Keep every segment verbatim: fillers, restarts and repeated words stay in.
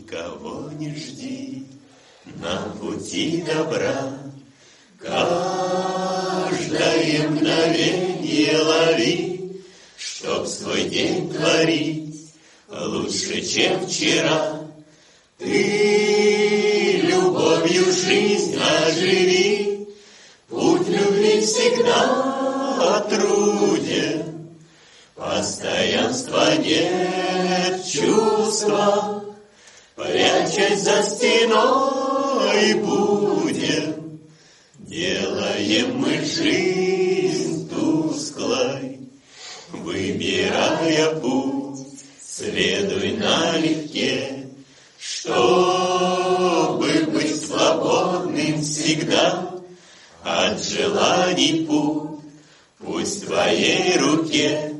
никого не жди на пути добра. Каждое мгновенье лови, чтоб свой день творить лучше, чем вчера. Ты любовью жизнь оживи, путь любви всегда труден. Постоянства нет чувства, прячась за стеной будем. Делаем мы жизнь тусклой, выбирая путь, следуй налегке, чтобы быть свободным всегда от желаний путь. Пусть в твоей руке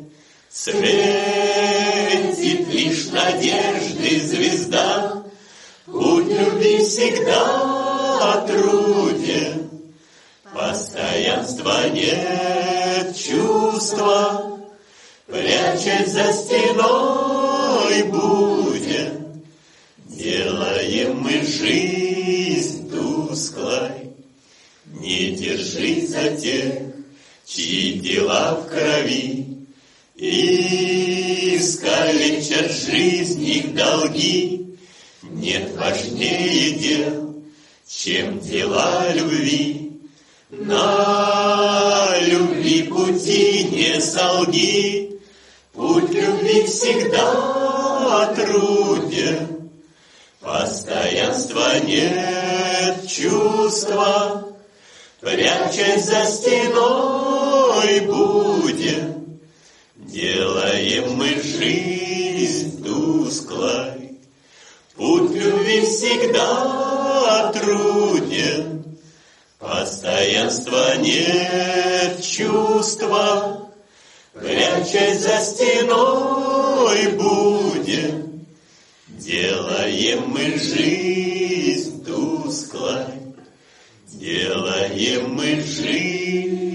светит лишь надежды звезда. Путь любви всегда труден, постоянства нет чувства, прячась за стеной будем. Делаем мы жизнь тусклой, не держись за тех, чьи дела в крови, и искалечат жизнь их долги. Нет важнее дел, чем дела любви. На любви пути не солги, путь любви всегда труден. Постоянства нет чувства, прячась за стеной будем. Делаем мы жизнь тусклой, путь любви всегда труден. Постоянства нет чувства, прячась за стеной будем. Делаем мы жизнь тусклой, делаем мы жизнь